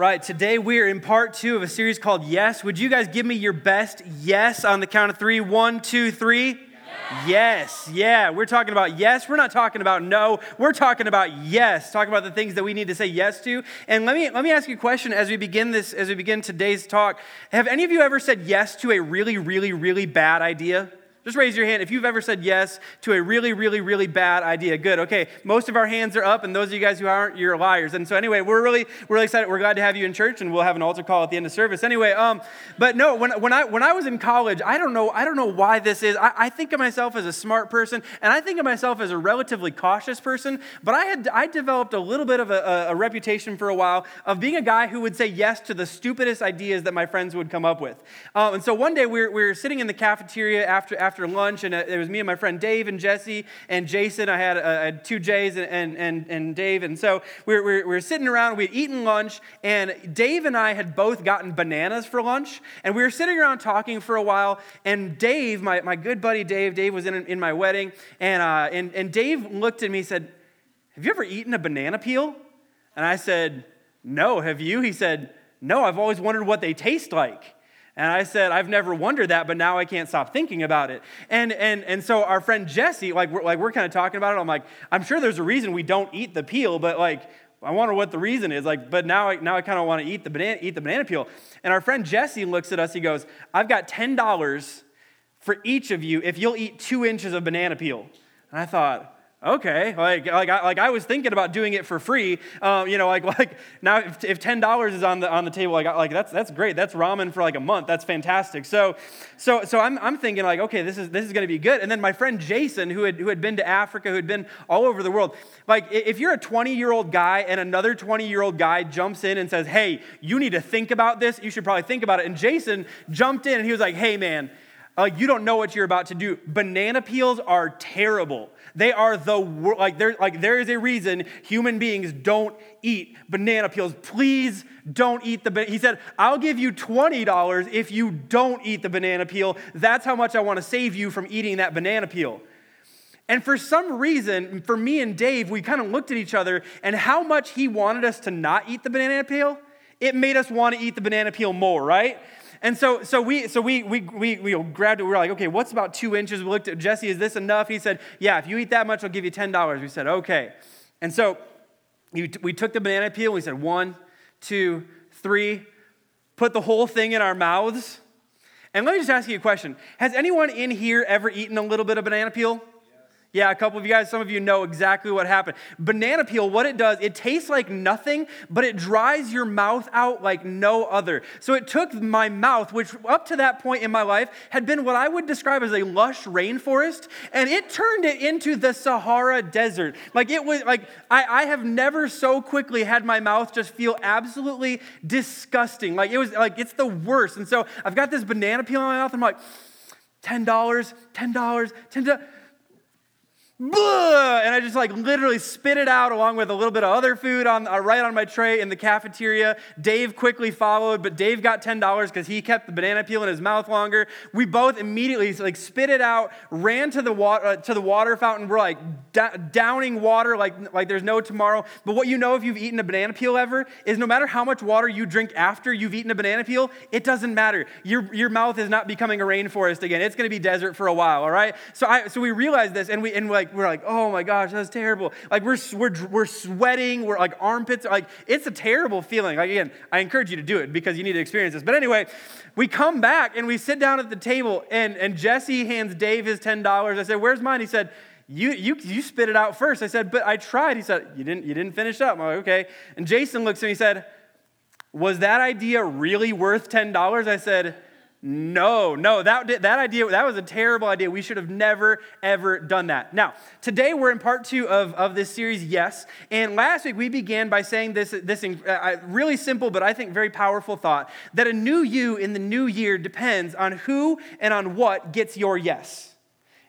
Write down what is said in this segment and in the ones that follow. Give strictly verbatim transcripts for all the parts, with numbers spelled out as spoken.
Right, today we are in part two of a series called Yes. Would you guys give me your best yes on the count of three? One, two, three. Yes. Yes, yeah, we're talking about yes. We're not talking about no. We're talking about yes. Talking about the things that we need to say yes to. And let me let me ask you a question as we begin this, as we begin today's talk. Have any of you ever said yes to a really, really, really bad idea? Just raise your hand if you've ever said yes to a really, really, really bad idea. Good. Okay. Most of our hands are up, and those of you guys who aren't, you're liars. And so anyway, we're really, we're really excited. We're glad to have you in church, and we'll have an altar call at the end of service. Anyway, um, but no, when when I when I was in college, I don't know, I don't know why this is. I, I think of myself as a smart person, and I think of myself as a relatively cautious person. But I had I developed a little bit of a, a, a reputation for a while of being a guy who would say yes to the stupidest ideas that my friends would come up with. Um, and so one day we were, we were sitting in the cafeteria after after. After lunch, and it was me and my friend Dave and Jesse and Jason. I had, uh, I had two J's and, and, and, and Dave, and so we were, we, were, we were sitting around, we had eaten lunch, and Dave and I had both gotten bananas for lunch, and we were sitting around talking for a while, and Dave, my, my good buddy Dave, Dave was in, in my wedding, and, uh, and, and Dave looked at me and said, "Have you ever eaten a banana peel?" And I said, "No, have you?" He said, "No, I've always wondered what they taste like." And I said, "I've never wondered that, but now I can't stop thinking about it." And and and so our friend Jesse, like we're, like we're kind of talking about it. I'm like, "I'm sure there's a reason we don't eat the peel, but like, I wonder what the reason is." Like, but now I now I kind of want to eat the banana eat the banana peel. And our friend Jesse looks at us. He goes, "I've got ten dollars for each of you if you'll eat two inches of banana peel." And I thought, okay, like like I, like I was thinking about doing it for free, um, you know, like like now if, if ten dollars is on the on the table, like like that's that's great, that's ramen for like a month, that's fantastic. So so so I'm I'm thinking like, okay, this is this is going to be good. And then my friend Jason, who had who had been to Africa, who had been all over the world, like if you're a twenty year old guy and another twenty year old guy jumps in and says, "Hey, you need to think about this. You should probably think about it." And Jason jumped in and he was like, "Hey, man. Like, you don't know what you're about to do. Banana peels are terrible. They are the worst. Like, there, like, there is a reason human beings don't eat banana peels. Please don't eat the banana." He said, "I'll give you twenty dollars if you don't eat the banana peel. That's how much I want to save you from eating that banana peel." And for some reason, for me and Dave, we kind of looked at each other, and how much he wanted us to not eat the banana peel, it made us want to eat the banana peel more, right? And so, so we, so we, we, we, we grabbed it. We were like, "Okay, what's about two inches?" We looked at Jesse. "Is this enough?" He said, "Yeah, if you eat that much, I'll give you ten dollars." We said, "Okay." And so we took the banana peel. We said, one, two, three, put the whole thing in our mouths. And let me just ask you a question. Has anyone in here ever eaten a little bit of banana peel? Yeah, a couple of you guys, some of you know exactly what happened. Banana peel, what it does, it tastes like nothing, but it dries your mouth out like no other. So it took my mouth, which up to that point in my life had been what I would describe as a lush rainforest, and it turned it into the Sahara Desert. Like it was, like I, I have never so quickly had my mouth just feel absolutely disgusting. Like it was, like it's the worst. And so I've got this banana peel in my mouth, and I'm like, ten dollars, ten dollars, ten dollars. Blah! And I just like literally spit it out along with a little bit of other food on uh, right on my tray in the cafeteria. Dave quickly followed, but Dave got ten dollars because he kept the banana peel in his mouth longer. We both immediately like spit it out, ran to the water uh, to the water fountain. We're like d- downing water like like there's no tomorrow. But what you know if you've eaten a banana peel ever is no matter how much water you drink after you've eaten a banana peel, it doesn't matter. Your your mouth is not becoming a rainforest again. It's going to be desert for a while. All right. So I so we realized this, and we and like. We're like, "Oh my gosh, that's terrible." Like we're we're we're sweating, we're like armpits, like it's a terrible feeling. Like again, I encourage you to do it because you need to experience this. But anyway, we come back and we sit down at the table, and and Jesse hands Dave his ten dollars. I said, "Where's mine?" He said, You you you spit it out first. I said, "But I tried." He said, "You didn't you didn't finish up." I'm like, "Okay." And Jason looks at me and said, "Was that idea really worth ten dollars?" I said, No, no, that that idea, that was a terrible idea. We should have never, ever done that. Now, today we're in part two of, of this series, Yes. And last week we began by saying this, this uh, really simple, but I think very powerful thought, that a new you in the new year depends on who and on what gets your yes.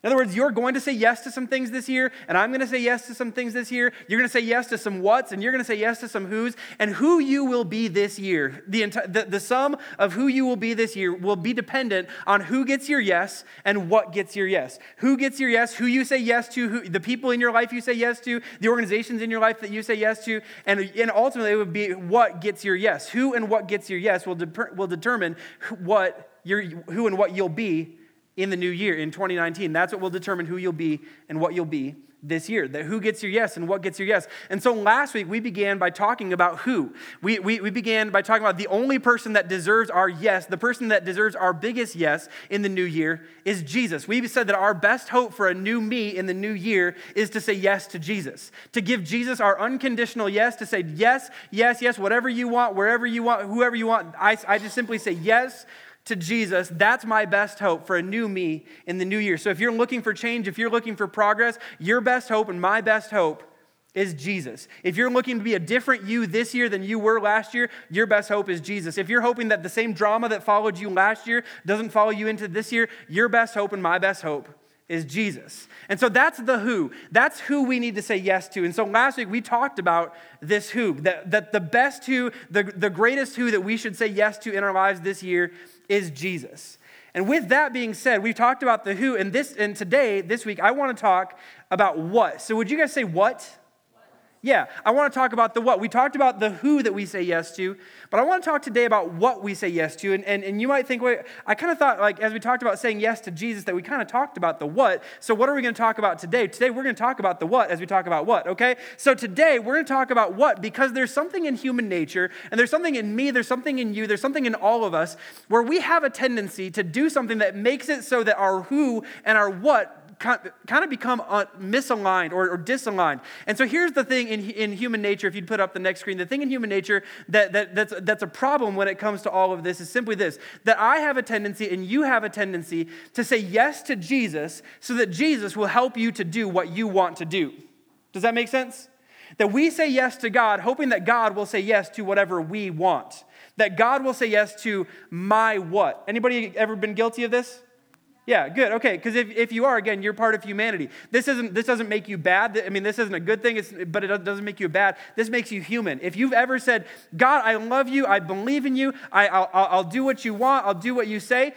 In other words, you're going to say yes to some things this year, and I'm going to say yes to some things this year. You're going to say yes to some whats, and you're going to say yes to some whos. And who you will be this year, the, enti- the, the sum of who you will be this year will be dependent on who gets your yes and what gets your yes. Who gets your yes, who you say yes to, who, the people in your life you say yes to, the organizations in your life that you say yes to, and, and ultimately it would be what gets your yes. Who and what gets your yes will, de- will determine what you're, who and what you'll be in the new year, in twenty nineteen. That's what will determine who you'll be and what you'll be this year. That who gets your yes and what gets your yes. And so last week we began by talking about who. We, we, we began by talking about the only person that deserves our yes, the person that deserves our biggest yes in the new year is Jesus. We said that our best hope for a new me in the new year is to say yes to Jesus. To give Jesus our unconditional yes, to say yes, yes, yes, whatever you want, wherever you want, whoever you want. I, I just simply say yes to Jesus. That's my best hope for a new me in the new year. So if you're looking for change, if you're looking for progress, your best hope and my best hope is Jesus. If you're looking to be a different you this year than you were last year, your best hope is Jesus. If you're hoping that the same drama that followed you last year doesn't follow you into this year, your best hope and my best hope is Jesus. And so that's the who. That's who we need to say yes to. And so last week we talked about this who, that, that the best who, the, the greatest who that we should say yes to in our lives this year is Jesus. And with that being said, we've talked about the who, and this and today, this week, I want to talk about what. So would you guys say what? Yeah, I want to talk about the what. We talked about the who that we say yes to, but I want to talk today about what we say yes to. And, and, and you might think, wait, I kind of thought, like, as we talked about saying yes to Jesus, that we kind of talked about the what. So what are we going to talk about today? Today, we're going to talk about the what as we talk about what, okay? So today, we're going to talk about what, because there's something in human nature, and there's something in me, there's something in you, there's something in all of us, where we have a tendency to do something that makes it so that our who and our what kind of become misaligned or, or disaligned. And so here's the thing in, in human nature, if you'd put up the next screen, the thing in human nature that, that that's, that's a problem when it comes to all of this is simply this, that I have a tendency and you have a tendency to say yes to Jesus so that Jesus will help you to do what you want to do. Does that make sense? That we say yes to God, hoping that God will say yes to whatever we want. That God will say yes to my what. Anybody ever been guilty of this? Yeah, good. Okay, because if, if you are, again, you're part of humanity. This isn't this doesn't make you bad. I mean, this isn't a good thing, it's, but it doesn't make you bad. This makes you human. If you've ever said, God, I love you, I believe in you, I, I'll, I'll do what you want, I'll do what you say,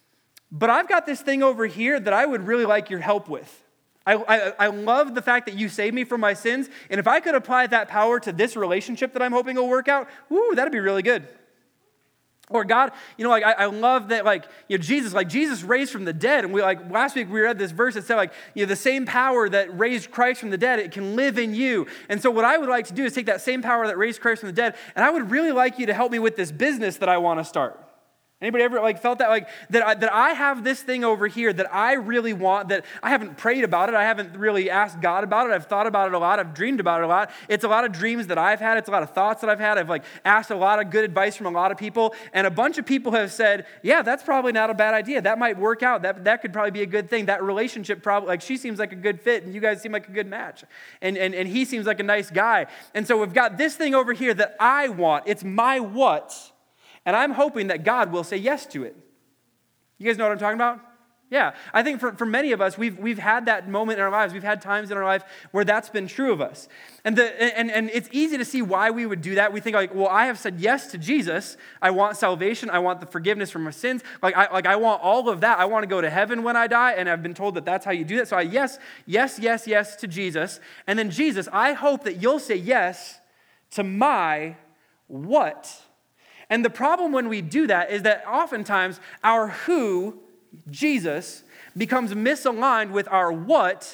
but I've got this thing over here that I would really like your help with. I, I, I love the fact that you saved me from my sins, and if I could apply that power to this relationship that I'm hoping will work out, woo, that'd be really good. Or God, you know, like I, I love that, like, you know, Jesus, like Jesus raised from the dead. And we like last week we read this verse that said, like, you know, the same power that raised Christ from the dead, it can live in you. And so what I would like to do is take that same power that raised Christ from the dead, and I would really like you to help me with this business that I want to start. Anybody ever like felt that like that I, that I have this thing over here that I really want, that I haven't prayed about it, I haven't really asked God about it, I've thought about it a lot, I've dreamed about it a lot. It's a lot of dreams that I've had, it's a lot of thoughts that I've had. I've like asked a lot of good advice from a lot of people, and a bunch of people have said, yeah, that's probably not a bad idea. That might work out. That that could probably be a good thing. That relationship probably, like she seems like a good fit, and you guys seem like a good match. And and and he seems like a nice guy. And so we've got this thing over here that I want. It's my what. And I'm hoping that God will say yes to it. You guys know what I'm talking about? Yeah. I think for, for many of us, we've we've had that moment in our lives. We've had times in our life where that's been true of us. And the and, and it's easy to see why we would do that. We think like, well, I have said yes to Jesus. I want salvation. I want the forgiveness from my sins. Like I like I want all of that. I want to go to heaven when I die. And I've been told that that's how you do that. So I yes, yes, yes, yes to Jesus. And then Jesus, I hope that you'll say yes to my what. And the problem when we do that is that oftentimes our who, Jesus, becomes misaligned with our what,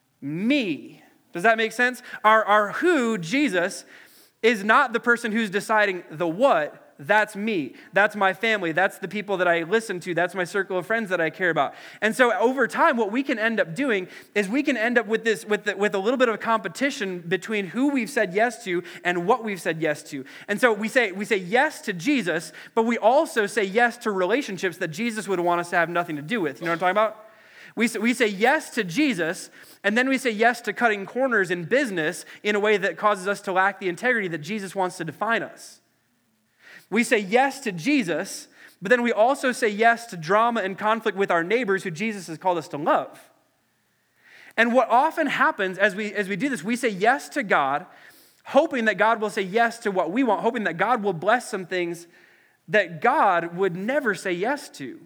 me. Does that make sense? Our, our who, Jesus, is not the person who's deciding the what. That's me. That's my family. That's the people that I listen to. That's my circle of friends that I care about. And so over time, what we can end up doing is we can end up with this, with the, with a little bit of a competition between who we've said yes to and what we've said yes to. And so we say we say yes to Jesus, but we also say yes to relationships that Jesus would want us to have nothing to do with. You know what I'm talking about? We say, we say yes to Jesus, and then we say yes to cutting corners in business in a way that causes us to lack the integrity that Jesus wants to define us. We say yes to Jesus, but then we also say yes to drama and conflict with our neighbors who Jesus has called us to love. And what often happens as we as we do this, we say yes to God, hoping that God will say yes to what we want, hoping that God will bless some things that God would never say yes to.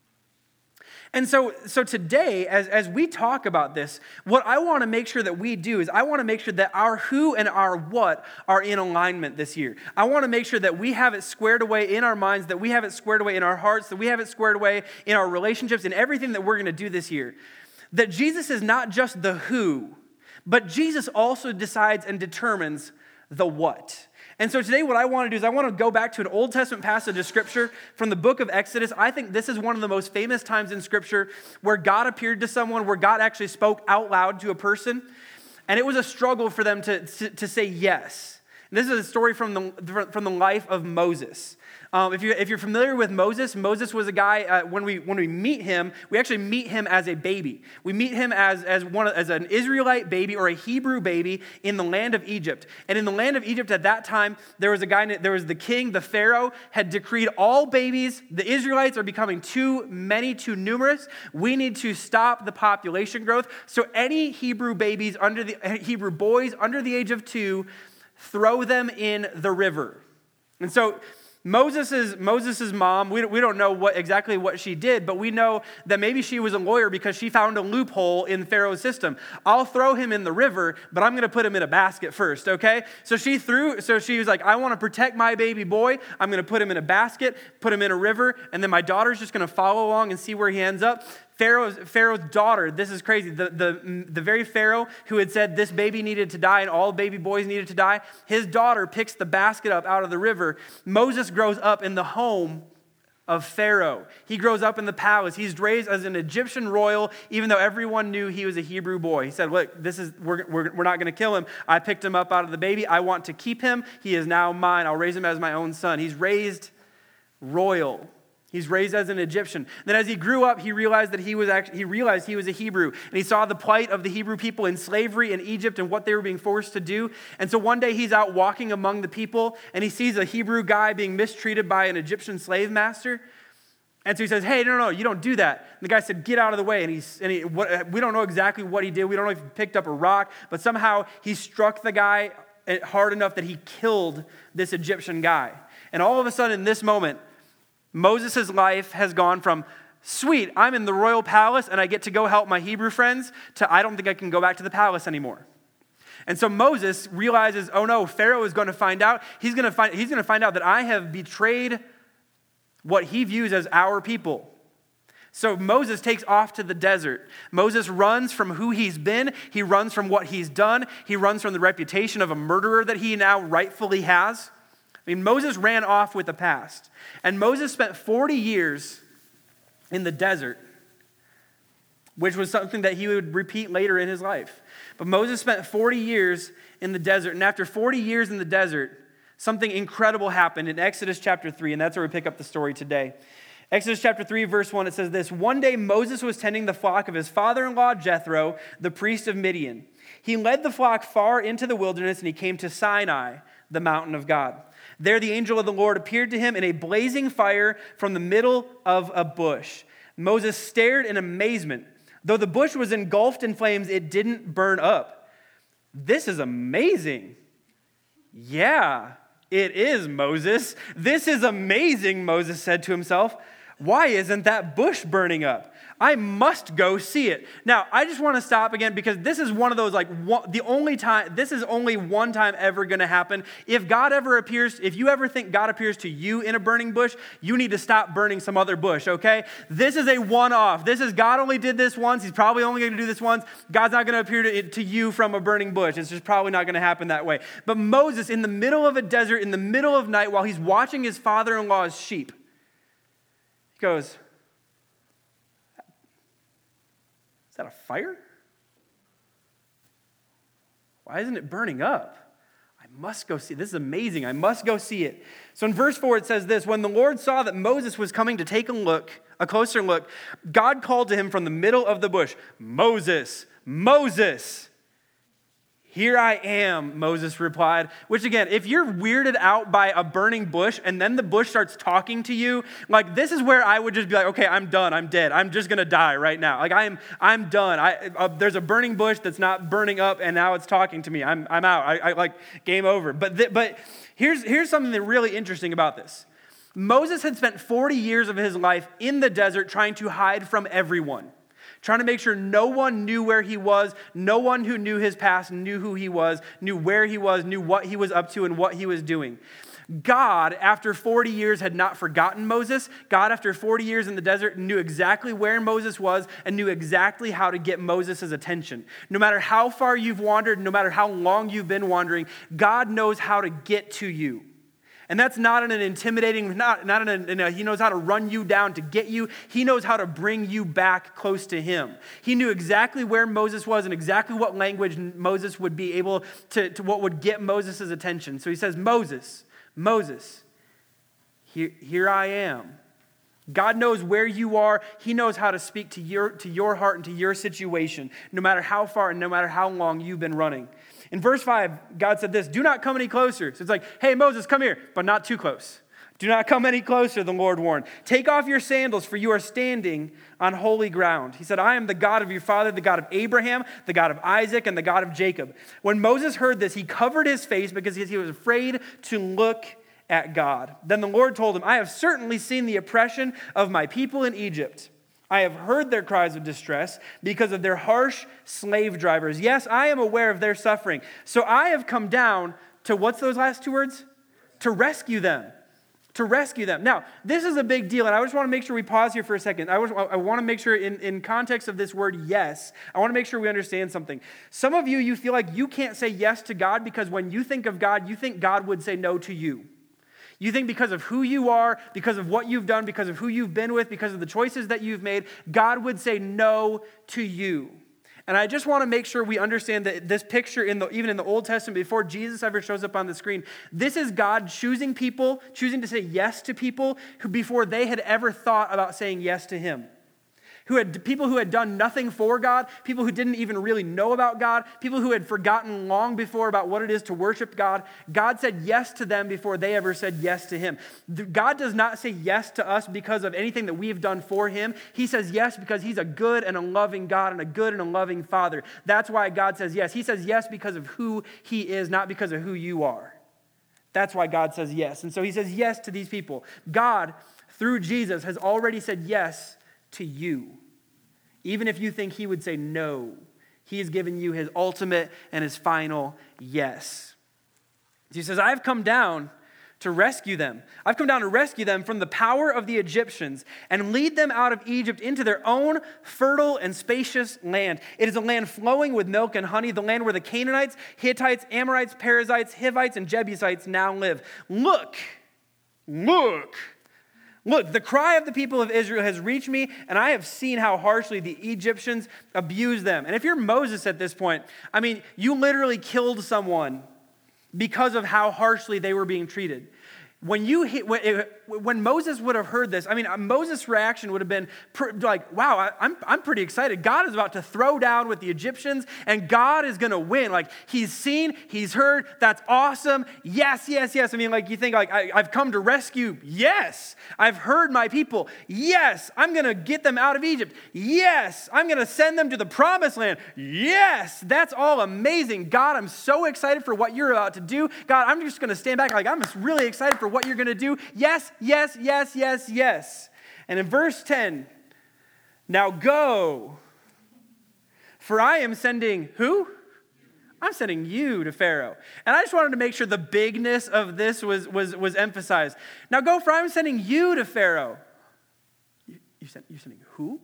And so, so today, as, as we talk about this, what I want to make sure that we do is I want to make sure that our who and our what are in alignment this year. I want to make sure that we have it squared away in our minds, that we have it squared away in our hearts, that we have it squared away in our relationships, in everything that we're going to do this year. That Jesus is not just the who, but Jesus also decides and determines the what. And so today what I want to do is I want to go back to an Old Testament passage of Scripture from the book of Exodus. I think this is one of the most famous times in Scripture where God appeared to someone, where God actually spoke out loud to a person. And it was a struggle for them to, to, to say yes. And this is a story from the, from the life of Moses. Um, if, you're, if you're familiar with Moses, Moses was a guy, uh, when we when we meet him, we actually meet him as a baby. We meet him as, as, one, as an Israelite baby or a Hebrew baby in the land of Egypt. And in the land of Egypt at that time, there was a guy, there was the king, the Pharaoh, had decreed all babies, the Israelites are becoming too many, too numerous. We need to stop the population growth. So any Hebrew babies, under the Hebrew boys under the age of two, throw them in the river. And so Moses' Moses' mom, we, we don't know what exactly what she did, but we know that maybe she was a lawyer because she found a loophole in Pharaoh's system. I'll throw him in the river, but I'm going to put him in a basket first, okay? So she threw, so she was like, I want to protect my baby boy. I'm going to put him in a basket, put him in a river, and then my daughter's just going to follow along and see where he ends up. Pharaoh's, Pharaoh's daughter, this is crazy, the, the, the very Pharaoh who had said this baby needed to die and all baby boys needed to die, his daughter picks the basket up out of the river. Moses grows up in the home of Pharaoh. He grows up in the palace. He's raised as an Egyptian royal, even though everyone knew he was a Hebrew boy. He said, look, this is we're, we're, we're not going to kill him. I picked him up out of the baby. I want to keep him. He is now mine. I'll raise him as my own son. He's raised royal. He's raised as an Egyptian. Then as he grew up, he realized that he was actually, he realized he was a Hebrew. And he saw the plight of the Hebrew people in slavery in Egypt and what they were being forced to do. And so one day he's out walking among the people and he sees a Hebrew guy being mistreated by an Egyptian slave master. And so he says, hey, no, no, no, you don't do that. And the guy said, get out of the way. And, he's, and he, what, we don't know exactly what he did. We don't know if he picked up a rock, but somehow he struck the guy hard enough that he killed this Egyptian guy. And all of a sudden in this moment, Moses' life has gone from, sweet, I'm in the royal palace and I get to go help my Hebrew friends, to I don't think I can go back to the palace anymore. And so Moses realizes, oh no, Pharaoh is going to find out. He's going to find, he's going to find out that I have betrayed what he views as our people. So Moses takes off to the desert. Moses runs from who he's been. He runs from what he's done. He runs from the reputation of a murderer that he now rightfully has. I mean, Moses ran off with the past. And Moses spent forty years in the desert, which was something that he would repeat later in his life. But Moses spent forty years in the desert. And after forty years in the desert, something incredible happened in Exodus chapter three. And that's where we pick up the story today. Exodus chapter three, verse one, it says this: one day Moses was tending the flock of his father-in-law Jethro, the priest of Midian. He led the flock far into the wilderness, and he came to Sinai, the mountain of God. There the angel of the Lord appeared to him in a blazing fire from the middle of a bush. Moses stared in amazement. Though the bush was engulfed in flames, it didn't burn up. This is amazing. Yeah, it is, Moses. This is amazing, Moses said to himself. Why isn't that bush burning up? I must go see it. Now, I just want to stop again because this is one of those, like, one, the only time, this is only one time ever going to happen. If God ever appears, if you ever think God appears to you in a burning bush, you need to stop burning some other bush, okay? This is a one-off. This is, God only did this once. He's probably only going to do this once. God's not going to appear to, to you from a burning bush. It's just probably not going to happen that way. But Moses, in the middle of a desert, in the middle of night, while he's watching his father-in-law's sheep, he goes, is that a fire? Why isn't it burning up? I must go see it. This is amazing. I must go see it. So in verse four, it says this: when the Lord saw that Moses was coming to take a look, a closer look, God called to him from the middle of the bush, Moses, Moses. "Here I am," Moses replied. Which again, if you're weirded out by a burning bush and then the bush starts talking to you, like this is where I would just be like, okay, I'm done, I'm dead, I'm just gonna die right now. Like I'm, I'm done. I, uh, there's a burning bush that's not burning up, and now it's talking to me. I'm, I'm out. I, I like game over. But, th- but here's here's something that really interesting about this. Moses had spent forty years of his life in the desert trying to hide from everyone, trying to make sure no one knew where he was, no one who knew his past knew who he was, knew where he was, knew what he was up to and what he was doing. God, after forty years, had not forgotten Moses. God, after forty years in the desert, knew exactly where Moses was and knew exactly how to get Moses' attention. No matter how far you've wandered, no matter how long you've been wandering, God knows how to get to you. And that's not in an intimidating, not, not in a, in a, he knows how to run you down to get you. He knows how to bring you back close to him. He knew exactly where Moses was and exactly what language Moses would be able to, to what would get Moses' attention. So he says, Moses, Moses, here, here I am. God knows where you are. He knows how to speak to your, to your heart and to your situation, no matter how far and no matter how long you've been running. In verse five, God said this, "Do not come any closer." So it's like, hey, Moses, come here, but not too close. "Do not come any closer," the Lord warned. "Take off your sandals, for you are standing on holy ground." He said, "I am the God of your father, the God of Abraham, the God of Isaac, and the God of Jacob." When Moses heard this, he covered his face because he was afraid to look at God. Then the Lord told him, "I have certainly seen the oppression of my people in Egypt. I have heard their cries of distress because of their harsh slave drivers. Yes, I am aware of their suffering. So I have come down to," what's those last two words? "To rescue them." To rescue them. Now, this is a big deal, and I just want to make sure we pause here for a second. I, was, I want to make sure in, in context of this word yes, I want to make sure we understand something. Some of you, you feel like you can't say yes to God because when you think of God, you think God would say no to you. You think because of who you are, because of what you've done, because of who you've been with, because of the choices that you've made, God would say no to you. And I just want to make sure we understand that this picture, in the, even in the Old Testament, before Jesus ever shows up on the screen, this is God choosing people, choosing to say yes to people who before they had ever thought about saying yes to him. Who had people who had done nothing for God, people who didn't even really know about God, people who had forgotten long before about what it is to worship God. God said yes to them before they ever said yes to him. God does not say yes to us because of anything that we have done for him. He says yes because he's a good and a loving God and a good and a loving Father. That's why God says yes. He says yes because of who he is, not because of who you are. That's why God says yes. And so he says yes to these people. God, through Jesus, has already said yes to you. Even if you think he would say no, he has given you his ultimate and his final yes. He says, "I've come down to rescue them. I've come down to rescue them from the power of the Egyptians and lead them out of Egypt into their own fertile and spacious land. It is a land flowing with milk and honey, the land where the Canaanites, Hittites, Amorites, Perizzites, Hivites, and Jebusites now live. Look, look. Look, the cry of the people of Israel has reached me, and I have seen how harshly the Egyptians abuse them." And if you're Moses at this point, I mean, you literally killed someone because of how harshly they were being treated. When you hit, when, when Moses would have heard this, I mean, Moses' reaction would have been pr- like, wow, I, I'm, I'm pretty excited. God is about to throw down with the Egyptians, and God is going to win. Like, he's seen, he's heard, that's awesome. Yes, yes, yes. I mean, like, you think, like, I, I've come to rescue. Yes. I've heard my people. Yes. I'm going to get them out of Egypt. Yes. I'm going to send them to the promised land. Yes. That's all amazing. God, I'm so excited for what you're about to do. God, I'm just going to stand back like, I'm just really excited for what you're going to do. Yes, yes, yes, yes, yes. And in verse ten, "Now go, for I am sending," who? "I'm sending you to Pharaoh." And I just wanted to make sure the bigness of this was, was, was emphasized. "Now go, for I'm sending you to Pharaoh." You, you sent, you're sending who?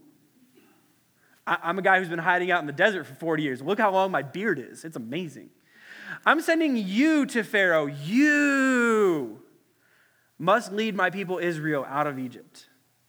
I, I'm a guy who's been hiding out in the desert for forty years. Look how long my beard is. It's amazing. "I'm sending you to Pharaoh. You must lead my people Israel out of Egypt."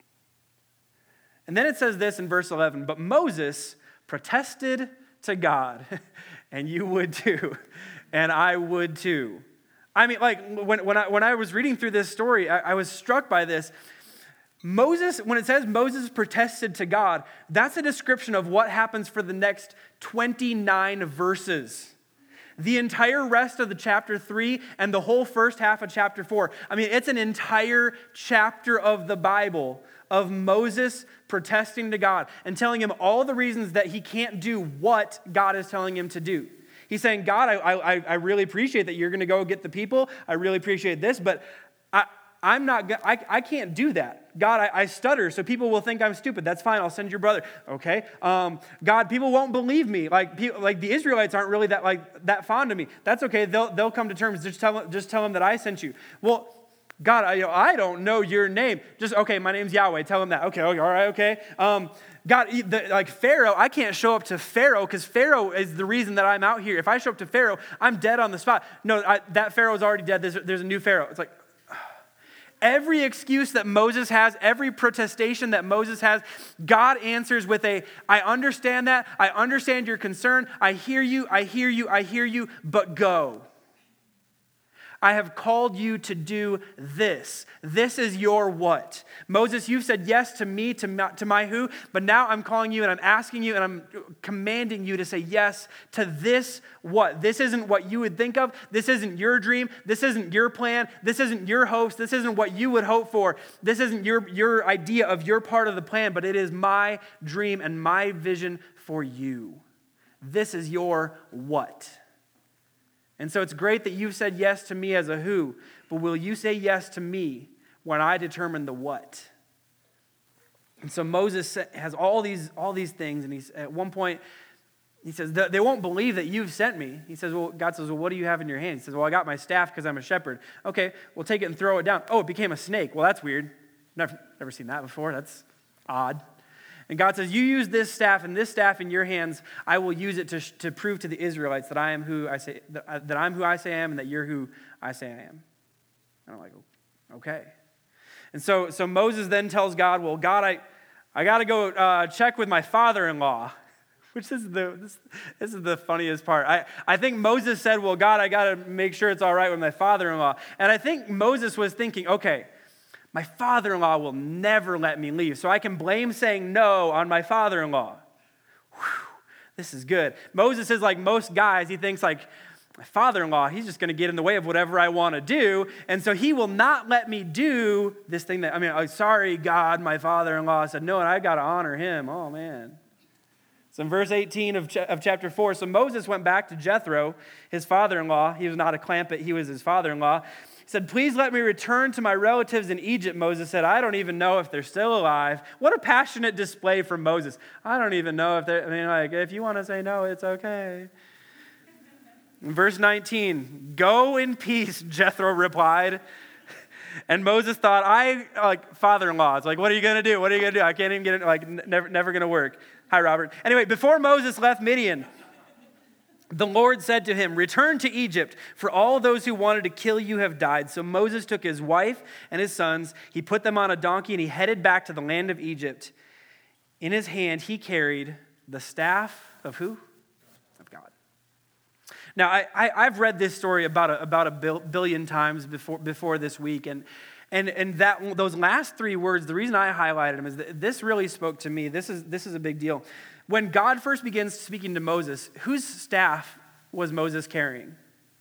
And then it says this in verse eleven, "But Moses protested to God," and you would too, and I would too. I mean, like, when, when, I, when I was reading through this story, I, I was struck by this. Moses, when it says Moses protested to God, that's a description of what happens for the next twenty-nine verses. The entire rest of the chapter three and the whole first half of chapter four. I mean, it's an entire chapter of the Bible of Moses protesting to God and telling him all the reasons that he can't do what God is telling him to do. He's saying, God, I, I, I really appreciate that you're going to go get the people. I really appreciate this, but I, I'm not, I, I can't do that. God, I, I stutter, so people will think I'm stupid. That's fine. I'll send your brother. Okay. Um, God, people won't believe me. Like, people, like the Israelites aren't really that like that fond of me. That's okay. They'll they'll come to terms. Just tell just tell them that I sent you. Well, God, I, you know, I don't know your name. Just okay. My name's Yahweh. Tell them that. Okay. Okay. All right. Okay. Um, God, the, like Pharaoh, I can't show up to Pharaoh because Pharaoh is the reason that I'm out here. If I show up to Pharaoh, I'm dead on the spot. No, I, that Pharaoh's already dead. There's, there's a new Pharaoh. It's like. Every excuse that Moses has, every protestation that Moses has, God answers with a, I understand that, I understand your concern, I hear you, I hear you, I hear you, but go. I have called you to do this. This is your what. Moses, you've said yes to me, to my, to my who, but now I'm calling you and I'm asking you and I'm commanding you to say yes to this what. This isn't what you would think of. This isn't your dream. This isn't your plan. This isn't your hopes. This isn't what you would hope for. This isn't your, your idea of your part of the plan, but it is my dream and my vision for you. This is your what. And so it's great that you've said yes to me as a who, but will you say yes to me when I determine the what? And so Moses has all these, all these things, and he's at one point, he says, they won't believe that you've sent me. He says, well, God says, well, what do you have in your hand? He says, well, I got my staff because I'm a shepherd. Okay, well, take it and throw it down. Oh, it became a snake. Well, that's weird. Never, never seen that before. That's odd. And God says, you use this staff and this staff in your hands. I will use it to, to prove to the Israelites that I am who I say that, I, that I'm who I say I am and that you're who I say I am. And I'm like, okay. And so, so Moses then tells God, well, God, I, I got to go uh, check with my father-in-law, which is the this, this is the funniest part. I, I think Moses said, well, God, I got to make sure it's all right with my father-in-law. And I think Moses was thinking, okay, my father-in-law will never let me leave, so I can blame saying no on my father-in-law. Whew, this is good. Moses is like most guys. He thinks like, my father-in-law, he's just going to get in the way of whatever I want to do, and so he will not let me do this thing that, I mean, oh, sorry, God, my father-in-law said no, and I got to honor him. Oh, man. So in verse eighteen of, ch- of chapter four, so Moses went back to Jethro, his father-in-law. He was not a clampet, he was his father-in-law. He said, please let me return to my relatives in Egypt. Moses said, I don't even know if they're still alive. What a passionate display from Moses. I don't even know if they're, I mean, like, if you want to say no, it's okay. In verse nineteen, go in peace, Jethro replied. And Moses thought, I, like, father-in-law. It's like, what are you going to do? What are you going to do? I can't even get it, like, never, never going to work. Hi, Robert. Anyway, before Moses left Midian, the Lord said to him, return to Egypt, for all those who wanted to kill you have died. So Moses took his wife and his sons, he put them on a donkey, and he headed back to the land of Egypt. In his hand, he carried the staff of who? Of God. Now, I, I, I've read this story about a, about a billion times before, before this week, and, and, and that those last three words, the reason I highlighted them is that this really spoke to me. This is, this is a big deal. When God first begins speaking to Moses, whose staff was Moses carrying?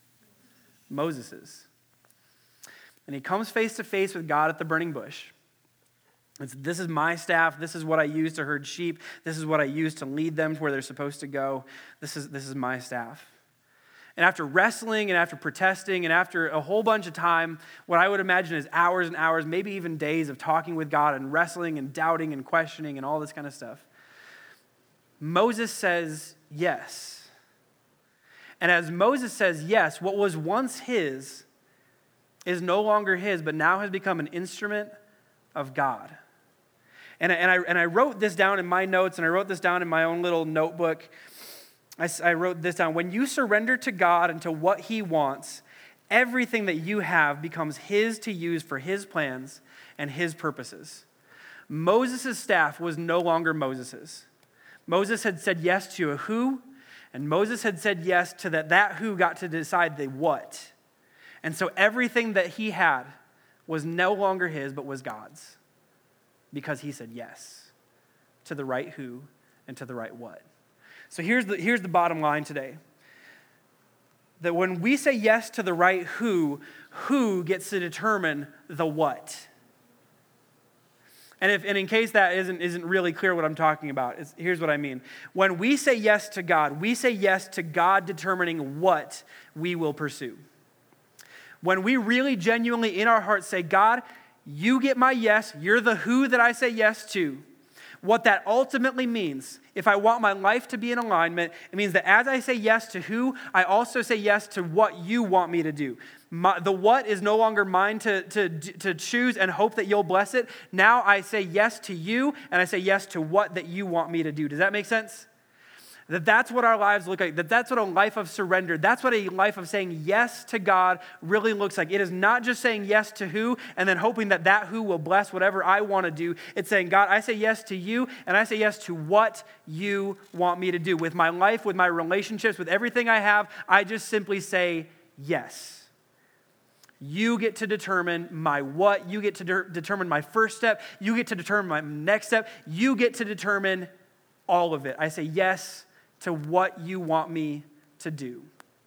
Moses's. And he comes face to face with God at the burning bush. It's, this is my staff. This is what I use to herd sheep. This is what I use to lead them to where they're supposed to go. This is, this is my staff. And after wrestling and after protesting and after a whole bunch of time, what I would imagine is hours and hours, maybe even days of talking with God and wrestling and doubting and questioning and all this kind of stuff, Moses says yes. And as Moses says yes, what was once his is no longer his, but now has become an instrument of God. And I, and I, and I wrote this down in my notes, and I wrote this down in my own little notebook. I, I wrote this down. When you surrender to God and to what he wants, everything that you have becomes his to use for his plans and his purposes. Moses' staff was no longer Moses's. Moses had said yes to a who, and Moses had said yes to that. That who got to decide the what. And so everything that he had was no longer his, but was God's, because he said yes to the right who, and to the right what. So here's the, here's the bottom line today. that when we say yes to the right who, who gets to determine the what. And if and in case that isn't isn't really clear what I'm talking about, it's, here's what I mean. When we say yes to God, we say yes to God determining what we will pursue. When we really genuinely in our hearts say, God, you get my yes, you're the who that I say yes to. What that ultimately means, if I want my life to be in alignment, it means that as I say yes to who, I also say yes to what you want me to do. My, the what is no longer mine to, to, to choose and hope that you'll bless it. Now I say yes to you, and I say yes to what that you want me to do. Does that make sense? That that's what our lives look like, that that's what a life of surrender, that's what a life of saying yes to God really looks like. It is not just saying yes to who and then hoping that that who will bless whatever I want to do. It's saying, God, I say yes to you and I say yes to what you want me to do. With my life, with my relationships, with everything I have, I just simply say yes. You get to determine my what, you get to de- determine my first step, you get to determine my next step, you get to determine all of it. I say yes to what you want me to do.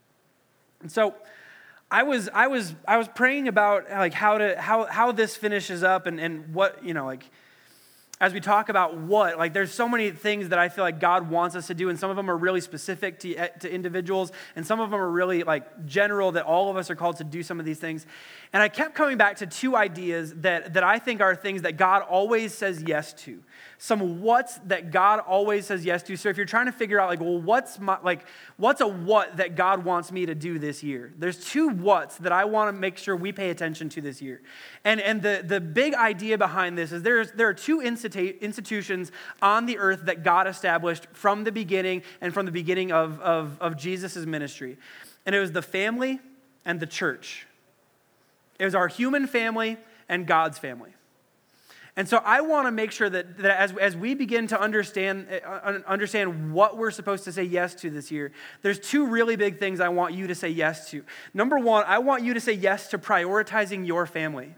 And so I was I was I was praying about like how to how how this finishes up and, and what, you know, like as we talk about what, like there's so many things that I feel like God wants us to do, and some of them are really specific to, to individuals, and some of them are really like general that all of us are called to do some of these things. And I kept coming back to two ideas that, that I think are things that God always says yes to. Some what's that God always says yes to. So if you're trying to figure out like, well, what's my, like, what's a what that God wants me to do this year? There's two what's that I want to make sure we pay attention to this year. And, and the, the big idea behind this is there's, there are two institu- institutions on the earth that God established from the beginning and from the beginning of, of, of Jesus' ministry. And it was the family and the church. It was our human family and God's family. And so I want to make sure that, that as, as we begin to understand, uh, understand what we're supposed to say yes to this year, there's two really big things I want you to say yes to. Number one, I want you to say yes to prioritizing your family.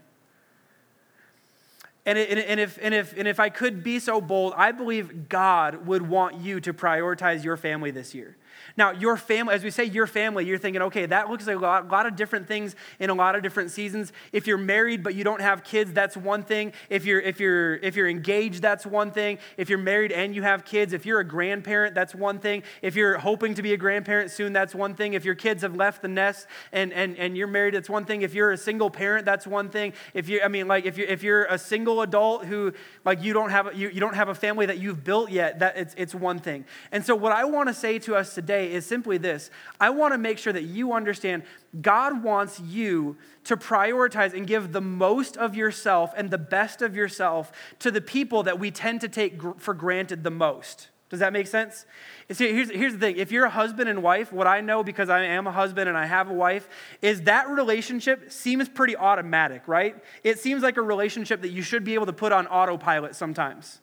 And, it, and, if, and, if, and if I could be so bold, I believe God would want you to prioritize your family this year. Now, your family, as we say your family, you're thinking, okay, that looks like a lot, a lot of different things in a lot of different seasons. If you're married but you don't have kids, that's one thing. If you're if you're if you're engaged, that's one thing. If you're married and you have kids, if you're a grandparent, that's one thing. If you're hoping to be a grandparent soon, that's one thing. If your kids have left the nest and and, and you're married, that's one thing. If you're a single parent, that's one thing. If you I mean like if you if you're a single adult who like you don't have you, you don't have a family that you've built yet, that it's it's one thing. And so what I want to say to us today is simply this. I want to make sure that you understand God wants you to prioritize and give the most of yourself and the best of yourself to the people that we tend to take gr- for granted the most. Does that make sense? See, here's, here's the thing. If you're a husband and wife, what I know because I am a husband and I have a wife is that relationship seems pretty automatic, right? It seems like a relationship that you should be able to put on autopilot sometimes.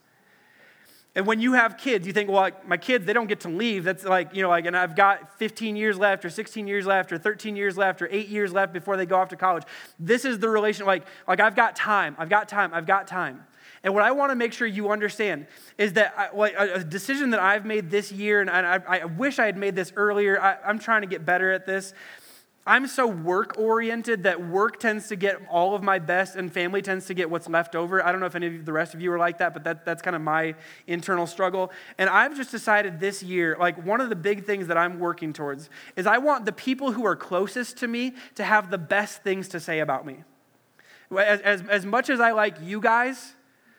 And when you have kids, you think, well, like, my kids, they don't get to leave. That's like, you know, like, and I've got fifteen years left or sixteen years left or thirteen years left or eight years left before they go off to college. This is the relation, like, like I've got time, I've got time, I've got time. And what I want to make sure you understand is that I, like, a, a decision that I've made this year, and I, I wish I had made this earlier. I, I'm trying to get better at this. I'm so work-oriented that work tends to get all of my best and family tends to get what's left over. I don't know if any of the rest of you are like that, but that, that's kind of my internal struggle. And I've just decided this year, like one of the big things that I'm working towards is I want the people who are closest to me to have the best things to say about me. As, as, as much as I like you guys,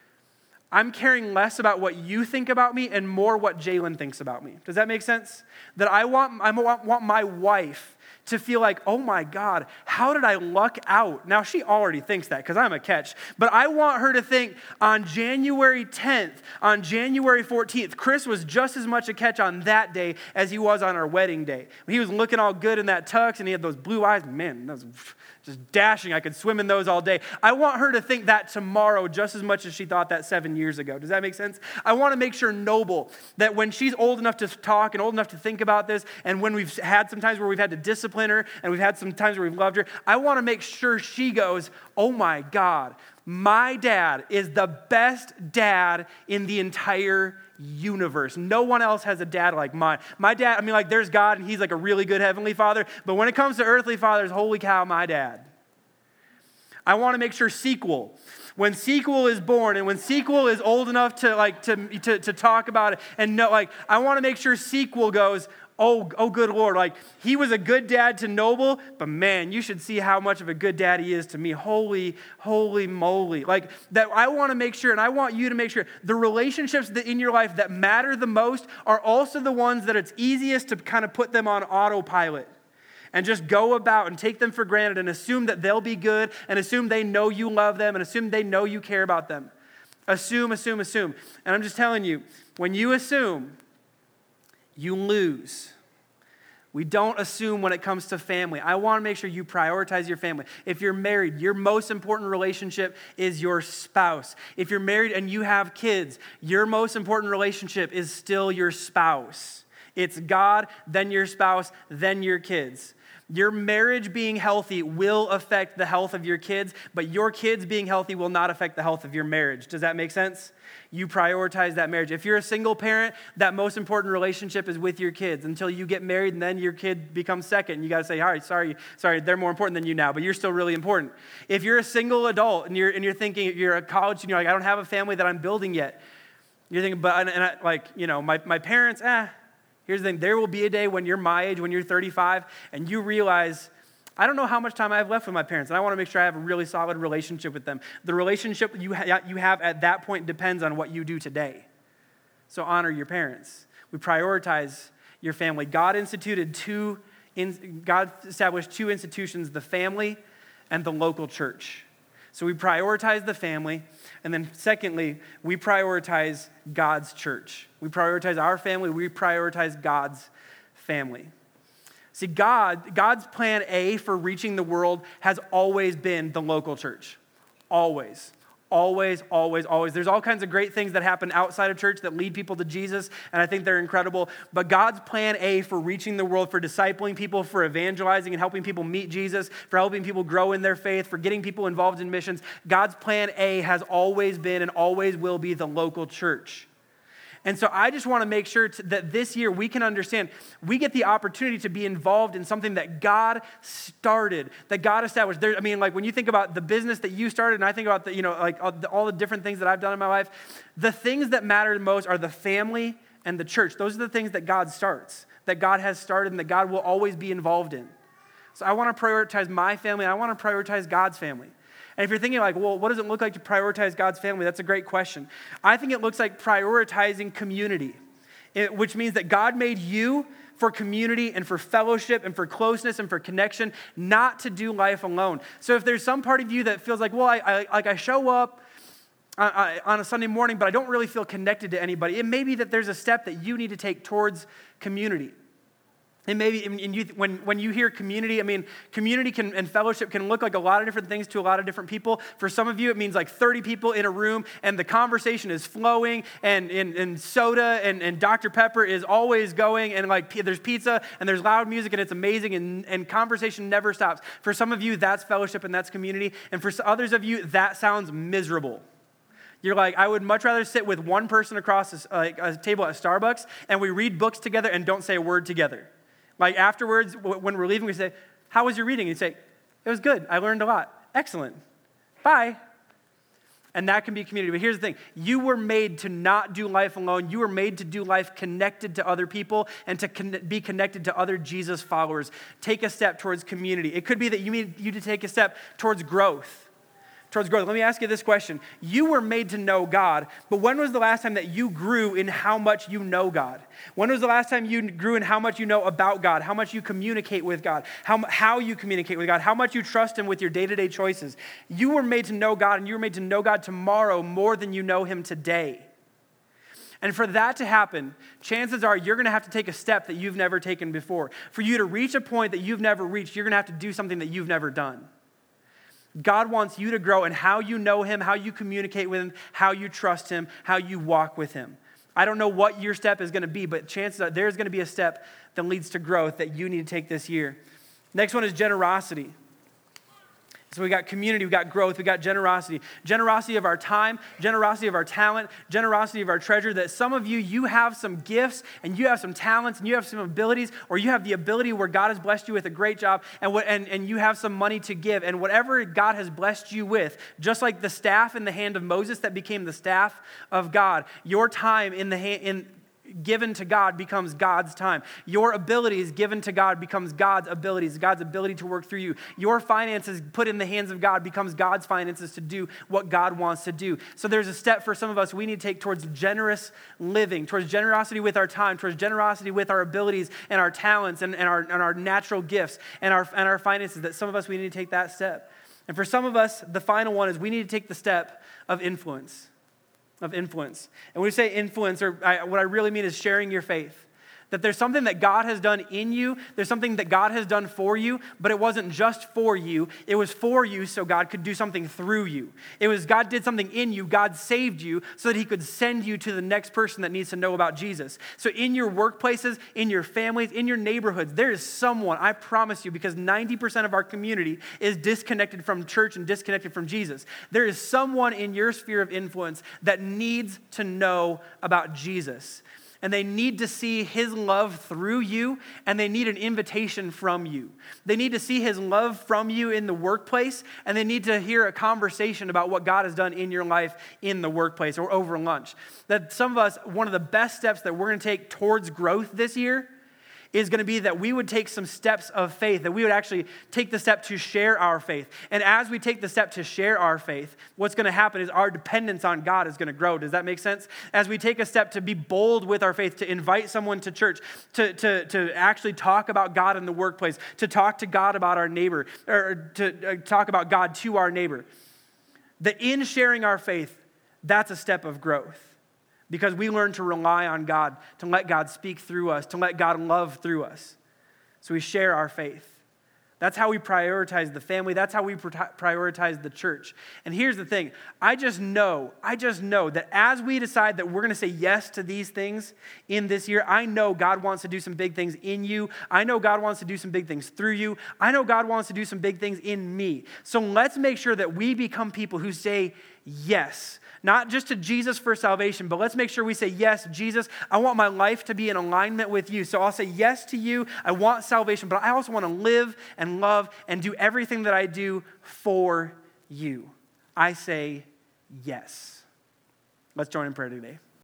I'm caring less about what you think about me and more what Jalen thinks about me. Does that make sense? That I want, I want, want my wife to feel like, oh my God, how did I luck out? Now, she already thinks that because I'm a catch. But I want her to think on January tenth, on January fourteenth, Chris was just as much a catch on that day as he was on our wedding day. He was looking all good in that tux and he had those blue eyes. Man, that was just dashing. I could swim in those all day. I want her to think that tomorrow just as much as she thought that seven years ago. Does that make sense? I want to make sure Noble, that when she's old enough to talk and old enough to think about this, and when we've had some times where we've had to dis disciplined her and we've had some times where we've loved her, I want to make sure she goes, oh my God, my dad is the best dad in the entire universe. No one else has a dad like mine. My dad, I mean, like there's God and he's like a really good heavenly father, but when it comes to earthly fathers, holy cow, my dad. I want to make sure Sequel, when Sequel is born and when Sequel is old enough to like to, to, to talk about it and know, like, I want to make sure Sequel goes, oh, oh, good Lord, like he was a good dad to Noble, but man, you should see how much of a good dad he is to me. Holy, holy moly. Like that, I want to make sure, and I want you to make sure the relationships that in your life that matter the most are also the ones that it's easiest to kind of put them on autopilot and just go about and take them for granted and assume that they'll be good and assume they know you love them and assume they know you care about them. Assume, assume, assume. And I'm just telling you, when you assume, you lose. We don't assume when it comes to family. I want to make sure you prioritize your family. If you're married, your most important relationship is your spouse. If you're married and you have kids, your most important relationship is still your spouse. It's God, then your spouse, then your kids. Your marriage being healthy will affect the health of your kids, but your kids being healthy will not affect the health of your marriage. Does that make sense? You prioritize that marriage. If you're a single parent, that most important relationship is with your kids until you get married and then your kid becomes second. You got to say, all right, sorry, sorry, they're more important than you now, but you're still really important. If you're a single adult and you're and you're thinking you're a college and you're like, I don't have a family that I'm building yet. You're thinking, but and, and I, like, you know, my, my parents, ah, here's the thing. There will be a day when you're my age, when you're thirty-five, and you realize, I don't know how much time I have left with my parents, and I want to make sure I have a really solid relationship with them. The relationship you, ha- you have at that point depends on what you do today. So honor your parents. We prioritize your family. God instituted two, in, God established two institutions, the family and the local church. So we prioritize the family, and then secondly, we prioritize God's church. We prioritize our family, we prioritize God's family. See, God, God's plan A for reaching the world has always been the local church. Always. Always, always, always. There's all kinds of great things that happen outside of church that lead people to Jesus, and I think they're incredible. But God's plan A for reaching the world, for discipling people, for evangelizing and helping people meet Jesus, for helping people grow in their faith, for getting people involved in missions, God's plan A has always been and always will be the local church. And so I just want to make sure to, that this year we can understand we get the opportunity to be involved in something that God started, that God established. There, I mean, like when you think about the business that you started, and I think about the, you know, like all the, all the different things that I've done in my life, the things that matter the most are the family and the church. Those are the things that God starts, that God has started, and that God will always be involved in. So I want to prioritize my family. I want to prioritize God's family. And if you're thinking like, well, what does it look like to prioritize God's family? That's a great question. I think it looks like prioritizing community, it, which means that God made you for community and for fellowship and for closeness and for connection, not to do life alone. So if there's some part of you that feels like, well, I, I like I show up on, on a Sunday morning, but I don't really feel connected to anybody, it may be that there's a step that you need to take towards community. And maybe and you, when, when you hear community, I mean, community can, and fellowship can look like a lot of different things to a lot of different people. For some of you, it means like thirty people in a room, and the conversation is flowing, and, and, and soda and, and Doctor Pepper is always going, and like there's pizza, and there's loud music, and it's amazing, and, and conversation never stops. For some of you, that's fellowship, and that's community. And for others of you, that sounds miserable. You're like, I would much rather sit with one person across a, like a table at Starbucks, and we read books together and don't say a word together. Like afterwards, when we're leaving, we say, how was your reading? And you say, it was good. I learned a lot. Excellent. Bye. And that can be community. But here's the thing. You were made to not do life alone. You were made to do life connected to other people and to con- be connected to other Jesus followers. Take a step towards community. It could be that you need you to take a step towards growth. Towards growth. Let me ask you this question. You were made to know God, but when was the last time that you grew in how much you know God? When was the last time you grew in how much you know about God, how much you communicate with God, how, how you communicate with God, how much you trust Him with your day-to-day choices? You were made to know God, and you were made to know God tomorrow more than you know Him today. And for that to happen, chances are you're going to have to take a step that you've never taken before. For you to reach a point that you've never reached, you're going to have to do something that you've never done. God wants you to grow in how you know Him, how you communicate with Him, how you trust Him, how you walk with Him. I don't know what your step is going to be, but chances are there's going to be a step that leads to growth that you need to take this year. Next one is generosity. So we got community, we got growth, we got generosity. Generosity of our time, generosity of our talent, generosity of our treasure. That some of you, you have some gifts and you have some talents and you have some abilities, or you have the ability where God has blessed you with a great job and what and, and you have some money to give. And whatever God has blessed you with, just like the staff in the hand of Moses that became the staff of God, your time in the hand in given to God becomes God's time. Your abilities given to God becomes God's abilities, God's ability to work through you. Your finances put in the hands of God becomes God's finances to do what God wants to do. So there's a step for some of us we need to take towards generous living, towards generosity with our time, towards generosity with our abilities and our talents and, and, our, and our natural gifts and our, and our finances, that some of us, we need to take that step. And for some of us, the final one is we need to take the step of influence. Of influence. And when we say influence, or I, what I really mean is sharing your faith. That there's something that God has done in you, there's something that God has done for you, but it wasn't just for you, it was for you so God could do something through you. It was God did something in you, God saved you so that he could send you to the next person that needs to know about Jesus. So in your workplaces, in your families, in your neighborhoods, there is someone, I promise you, because ninety percent of our community is disconnected from church and disconnected from Jesus. There is someone in your sphere of influence that needs to know about Jesus. And they need to see his love through you, and they need an invitation from you. They need to see his love from you in the workplace, and they need to hear a conversation about what God has done in your life in the workplace or over lunch. That some of us, one of the best steps that we're going to take towards growth this year is going to be that we would take some steps of faith, that we would actually take the step to share our faith. And as we take the step to share our faith, what's going to happen is our dependence on God is going to grow. Does that make sense? As we take a step to be bold with our faith, to invite someone to church, to, to, to actually talk about God in the workplace, to talk to God about our neighbor, or to uh, talk about God to our neighbor, that in sharing our faith, that's a step of growth. Because we learn to rely on God, to let God speak through us, to let God love through us. So we share our faith. That's how we prioritize the family. That's how we prioritize the church. And here's the thing. I just know, I just know that as we decide that we're going to say yes to these things in this year, I know God wants to do some big things in you. I know God wants to do some big things through you. I know God wants to do some big things in me. So let's make sure that we become people who say yes. Not just to Jesus for salvation, but let's make sure we say, yes, Jesus, I want my life to be in alignment with you. So I'll say yes to you. I want salvation, but I also want to live and love and do everything that I do for you. I say yes. Let's join in prayer today.